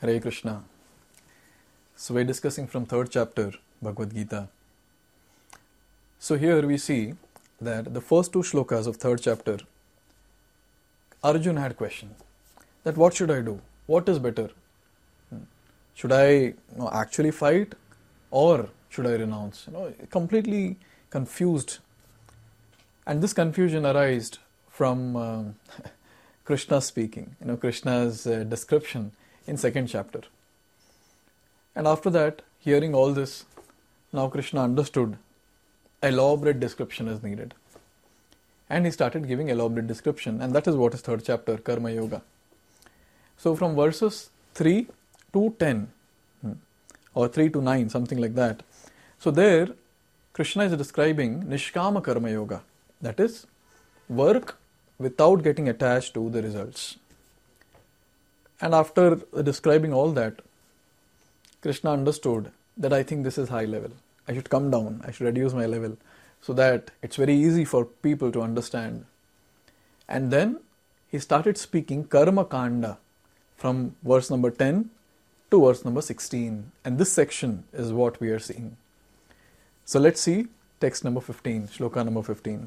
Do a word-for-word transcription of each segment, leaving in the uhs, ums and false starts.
Hare Krishna. So we're discussing from third chapter, Bhagavad Gita. So here we see that the first two shlokas of third chapter, Arjuna had question that what should I do? What is better? Should I you know, actually fight or should I renounce? You know, completely confused. And this confusion arose from um, Krishna speaking, you know, Krishna's uh, description in second chapter. And after that, hearing all this, now Krishna understood elaborate description is needed. And he started giving elaborate description, and that is what is third chapter, Karma Yoga. So from verses three to ten, or three to nine, something like that. So there, Krishna is describing Nishkama Karma Yoga, that is, work without getting attached to the results. And after describing all that, Krishna understood that I think this is high level. I should come down, I should reduce my level, so that it's very easy for people to understand. And then he started speaking Karma Kanda from verse number ten to verse number sixteen. And this section is what we are seeing. So let's see text number fifteen, shloka number fifteen.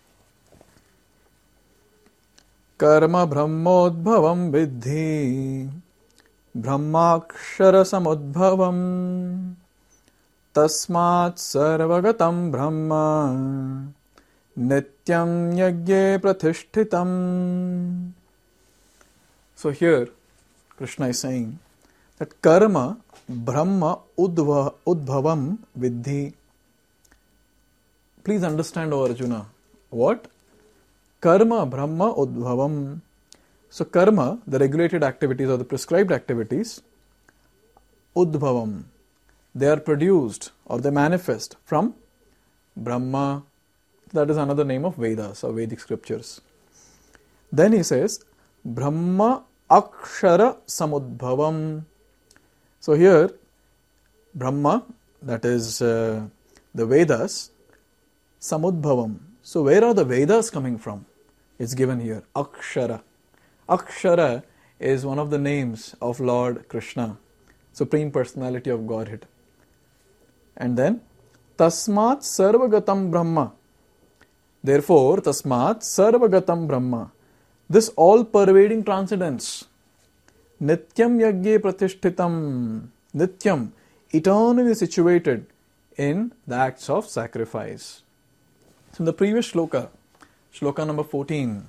Karma brahmodbhavam vidhi brahmakshara samudbhavam tasmat sarvagatam brahma nityam yagye prathishtitam. So here Krishna is saying that karma brahma udva, udbhavam vidhi. Please understand, O Arjuna, what? Karma brahma udbhavam. So karma, the regulated activities or the prescribed activities, udbhavam, they are produced or they manifest from Brahma. That is another name of Vedas or Vedic scriptures. Then he says, Brahma akshara samudbhavam. So here, Brahma, that is uh, the Vedas, samudbhavam. So where are the Vedas coming from? It's given here, Akshara. Akshara is one of the names of Lord Krishna, Supreme Personality of Godhead. And then, Tasmat Sarvagatam Brahma. Therefore, Tasmat Sarvagatam Brahma. This all-pervading transcendence. Nityam Yagye Pratishtitam. Nityam, eternally situated in the acts of sacrifice. So in the previous shloka, shloka number fourteen,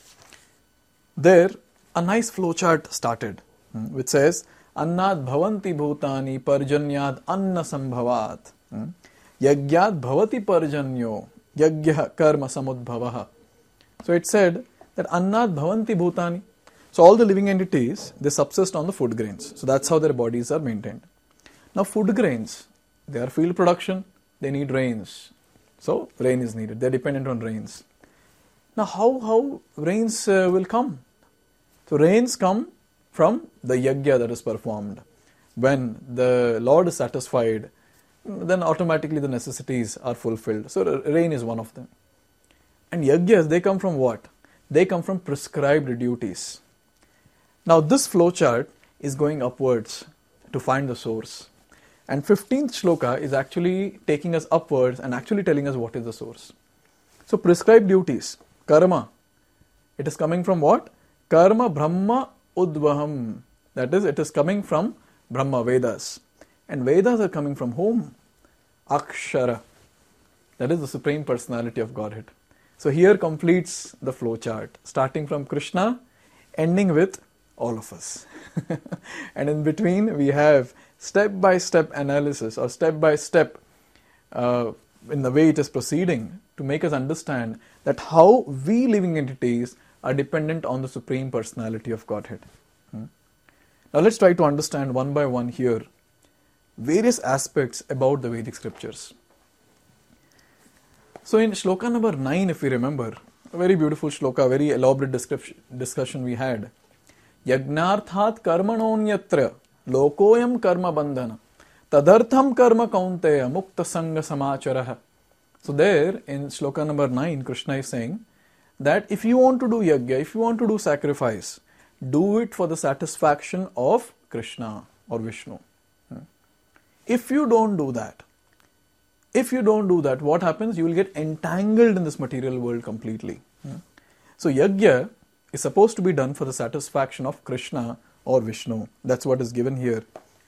there a nice flowchart started, which says, Annad bhavanti bhutani parjanyad anna sambhavat. Yagyad bhavati parjanyo yagya karma samudbhavaha. So it said that Annad bhavanti bhutani. So all the living entities, they subsist on the food grains. So that's how their bodies are maintained. Now food grains, they are field production, they need rains. So rain is needed, they are dependent on rains. Now how, how rains uh, will come? So rains come from the yagya that is performed. When the Lord is satisfied, then automatically the necessities are fulfilled. So rain is one of them. And yagyas, they come from what? They come from prescribed duties. Now this flowchart is going upwards to find the source. And fifteenth shloka is actually taking us upwards and actually telling us what is the source. So prescribed duties, karma, it is coming from what? Karma Brahma Udvaham. That is, it is coming from Brahma Vedas. And Vedas are coming from whom? Akshara. That is the Supreme Personality of Godhead. So here completes the flowchart, starting from Krishna, ending with all of us. And in between we have step-by-step analysis or step-by-step uh, in the way it is proceeding to make us understand that how we living entities are dependent on the Supreme Personality of Godhead. Hmm? Now let's try to understand one by one here various aspects about the Vedic scriptures. So in shloka number nine, if we remember, a very beautiful shloka, very elaborate description, discussion we had. Yagnarthat karmanonyatra lokoyam karma bandhana tadartham karma kaunteya mukta sanga samacharaha. So there in shloka number nine, Krishna is saying that if you want to do yajna, if you want to do sacrifice, do it for the satisfaction of Krishna or Vishnu. If you don't do that, if you don't do that, what happens? You will get entangled in this material world completely. So yajna is supposed to be done for the satisfaction of Krishna or Vishnu. That's what is given here.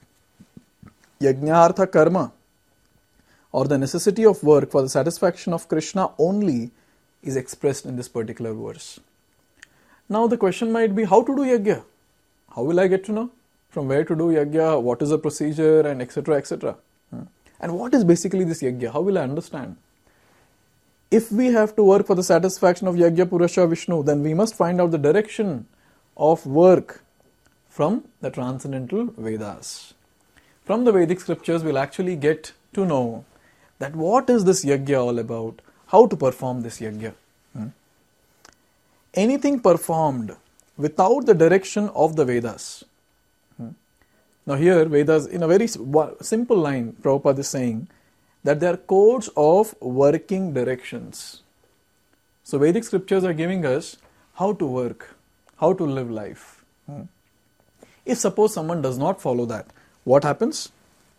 Yajnartha karma, or the necessity of work for the satisfaction of Krishna only, is expressed in this particular verse. Now the question might be, how to do yajna? How will I get to know? From where to do yajna, what is the procedure, and et cetera, et cetera. And what is basically this yajna? How will I understand? If we have to work for the satisfaction of Yajna Purusha Vishnu, then we must find out the direction of work from the transcendental Vedas. From the Vedic scriptures, we'll actually get to know that what is this yajna all about, how to perform this yajna. Hmm? Anything performed without the direction of the Vedas. Hmm? Now here, Vedas, in a very simple line, Prabhupada is saying that they are codes of working directions. So Vedic scriptures are giving us how to work, how to live life. Hmm? If suppose someone does not follow that, what happens?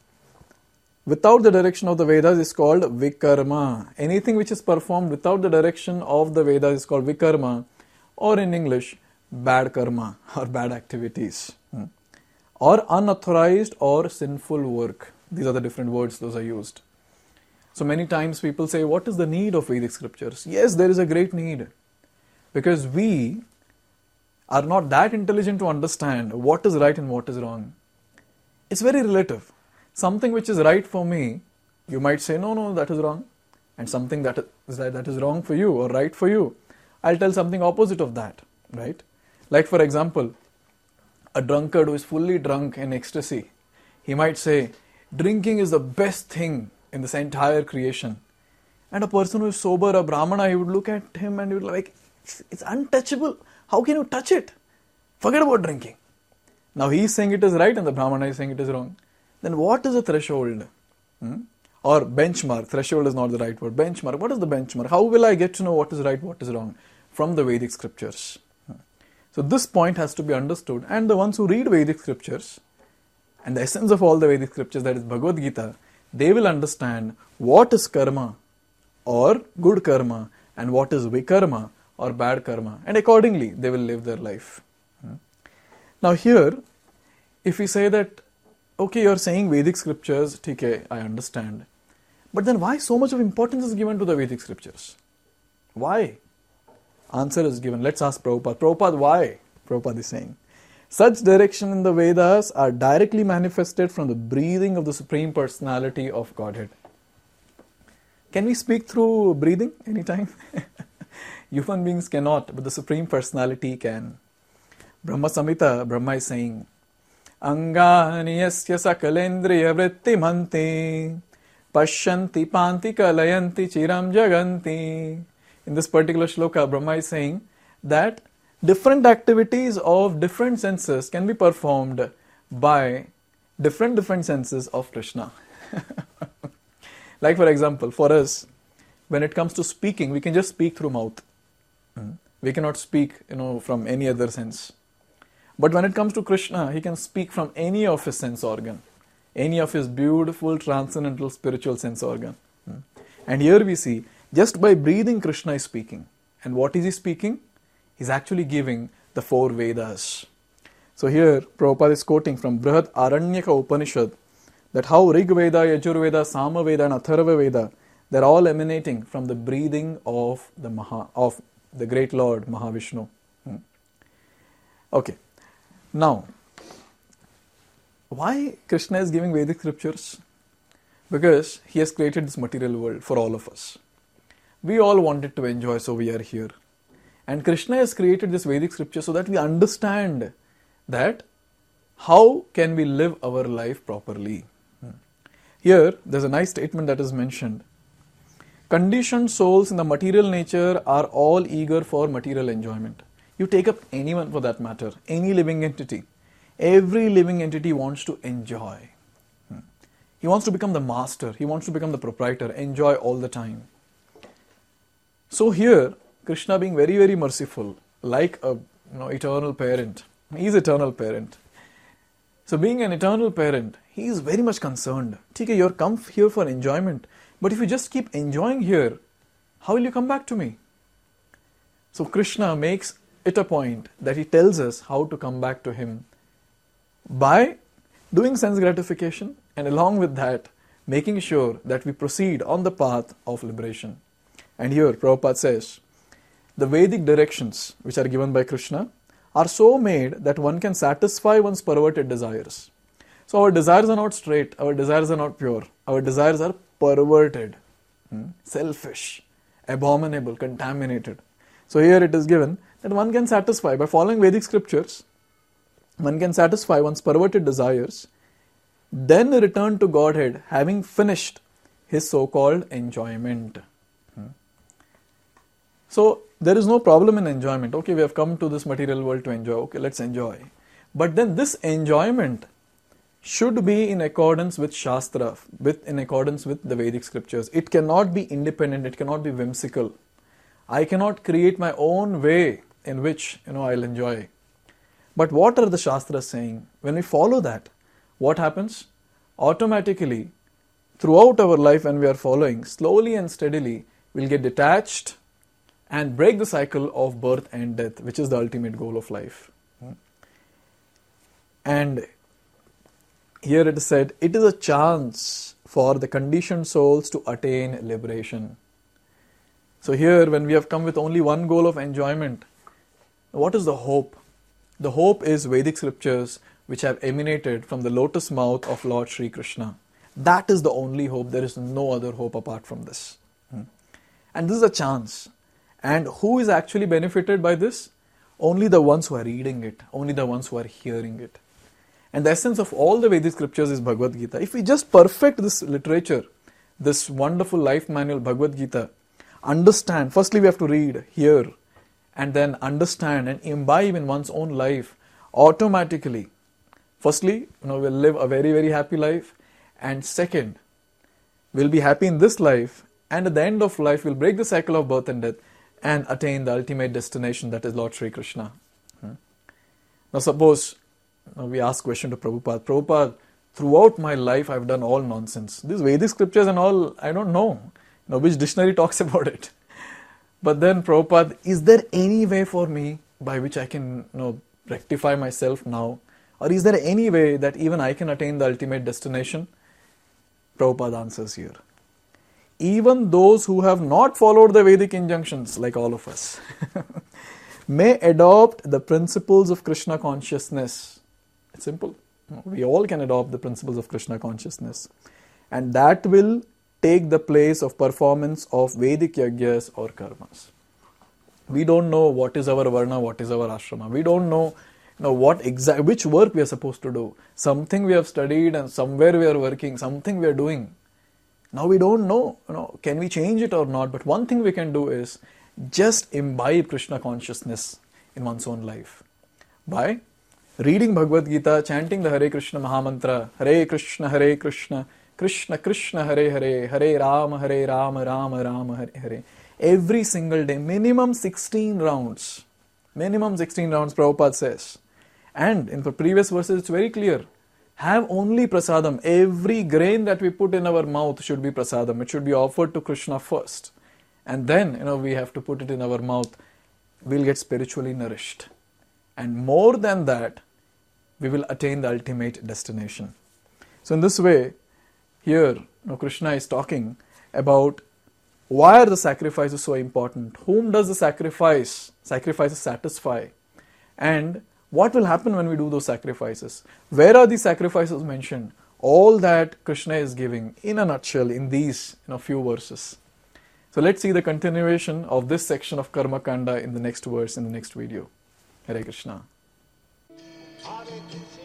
Without the direction of the Vedas is called vikarma. Anything which is performed without the direction of the Vedas is called vikarma, or in English, bad karma or bad activities. Hmm. Or unauthorized or sinful work. These are the different words those are used. So many times people say, what is the need of Vedic scriptures? Yes, there is a great need. Because we are not that intelligent to understand what is right and what is wrong. It's very relative. Something which is right for me, you might say, no, no, that is wrong. And something that is, that is wrong for you or right for you, I'll tell something opposite of that, right? Like for example, a drunkard who is fully drunk in ecstasy, he might say, drinking is the best thing in this entire creation. And a person who is sober, a Brahmana, he would look at him and he would be like, it's, it's untouchable. How can you touch it? Forget about drinking. Now he is saying it is right and the Brahmana is saying it is wrong. Then what is the threshold? Hmm? Or benchmark. Threshold is not the right word. Benchmark. What is the benchmark? How will I get to know what is right, what is wrong? From the Vedic scriptures. So this point has to be understood. And the ones who read Vedic scriptures, and the essence of all the Vedic scriptures, that is Bhagavad Gita, they will understand what is karma or good karma and what is vikarma or bad karma. And accordingly, they will live their life. Now here, if we say that, okay, you are saying Vedic scriptures, okay, I understand. But then why so much of importance is given to the Vedic scriptures? Why? Answer is given. Let's ask Prabhupada. Prabhupada, why? Prabhupada is saying, such direction in the Vedas are directly manifested from the breathing of the Supreme Personality of Godhead. Can we speak through breathing anytime? Human beings cannot, but the Supreme Personality can. Brahma Samhita, Brahma is saying, Angani yasya sakalendriya vritti manti pashyanti panti kalayanti chiram jaganti. In this particular shloka, Brahma is saying that different activities of different senses can be performed by different different senses of Krishna. Like for example, for us, when it comes to speaking, we can just speak through mouth. We cannot speak, you know, from any other sense. But when it comes to Krishna, he can speak from any of his sense organ, any of his beautiful transcendental spiritual sense organ. And here we see, just by breathing, Krishna is speaking. And what is he speaking? He's actually giving the four Vedas. So here, Prabhupada is quoting from Brihad Aranyaka Upanishad, that how Rig Veda, Yajur Veda, Sama Veda and Atharva Veda, they're all emanating from the breathing of the Maha, of the great Lord Mahavishnu. Hmm. Okay. Now, why Krishna is giving Vedic scriptures? Because he has created this material world for all of us. We all wanted to enjoy, so we are here. And Krishna has created this Vedic scripture so that we understand that how can we live our life properly. Here, there's a nice statement that is mentioned. Conditioned souls in the material nature are all eager for material enjoyment. You take up anyone for that matter, any living entity. Every living entity wants to enjoy. He wants to become the master. He wants to become the proprietor, enjoy all the time. So here, Krishna being very, very merciful, like a you know, eternal parent. He is eternal parent. So being an eternal parent, he is very much concerned. Okay, you're come here for enjoyment, but if you just keep enjoying here, how will you come back to me? So Krishna makes it a point that he tells us how to come back to him by doing sense gratification, and along with that, making sure that we proceed on the path of liberation. And here Prabhupada says, the Vedic directions which are given by Krishna are so made that one can satisfy one's perverted desires. So our desires are not straight, our desires are not pure, our desires are perverted, hmm, selfish, abominable, contaminated. So here it is given that one can satisfy, by following Vedic scriptures, one can satisfy one's perverted desires, then return to Godhead having finished his so-called enjoyment. Hmm. So there is no problem in enjoyment. Okay, we have come to this material world to enjoy. Okay, let's enjoy. But then this enjoyment should be in accordance with Shastra, with in accordance with the Vedic scriptures. It cannot be independent, it cannot be whimsical. I cannot create my own way in which, you know, I'll enjoy. But what are the Shastras saying? When we follow that, what happens? Automatically, throughout our life when we are following, slowly and steadily, we'll get detached and break the cycle of birth and death, which is the ultimate goal of life. And here it is said, it is a chance for the conditioned souls to attain liberation. So here, when we have come with only one goal of enjoyment, what is the hope? The hope is Vedic scriptures which have emanated from the lotus mouth of Lord Sri Krishna. That is the only hope. There is no other hope apart from this. And this is a chance. And who is actually benefited by this? Only the ones who are reading it, only the ones who are hearing it. And the essence of all the Vedic scriptures is Bhagavad Gita. If we just perfect this literature, this wonderful life manual Bhagavad Gita, understand, firstly we have to read, hear, and then understand and imbibe in one's own life, automatically, firstly, you know, we'll live a very, very happy life, and second, we'll be happy in this life, and at the end of life, we'll break the cycle of birth and death and attain the ultimate destination, that is Lord Sri Krishna. Hmm. Now suppose you know, we ask question to Prabhupada, Prabhupada, throughout my life I've done all nonsense. These Vedic scriptures and all, I don't know, you know which dictionary talks about it. But then Prabhupada, is there any way for me by which I can you know, rectify myself now? Or is there any way that even I can attain the ultimate destination? Prabhupada answers here. Even those who have not followed the Vedic injunctions, like all of us, may adopt the principles of Krishna consciousness. It's simple. We all can adopt the principles of Krishna consciousness. And that will take the place of performance of Vedic yajnas or karmas. We don't know what is our varna, what is our ashrama. We don't know, you know what exact, which work we are supposed to do. Something we have studied and somewhere we are working, something we are doing. Now we don't know, you know, can we change it or not? But one thing we can do is just imbibe Krishna consciousness in one's own life. By reading Bhagavad Gita, chanting the Hare Krishna Mahamantra, Hare Krishna, Hare Krishna, Krishna Krishna, Hare Hare, Hare Rama, Hare Rama, Rama Rama, Hare Hare. Every single day, minimum sixteen rounds. Minimum sixteen rounds, Prabhupada says. And in the previous verses, it's very clear. Have only prasadam. Every grain that we put in our mouth should be prasadam. It should be offered to Krishna first. And then, you know, we have to put it in our mouth. We'll get spiritually nourished. And more than that, we will attain the ultimate destination. So in this way, here, you know, Krishna is talking about why are the sacrifices so important? Whom does the sacrifice, sacrifices satisfy? And what will happen when we do those sacrifices? Where are these sacrifices mentioned? All that Krishna is giving in a nutshell in these you know, few verses. So let's see the continuation of this section of Karma Kanda in the next verse, in the next video. Hare Krishna. Hare Krishna.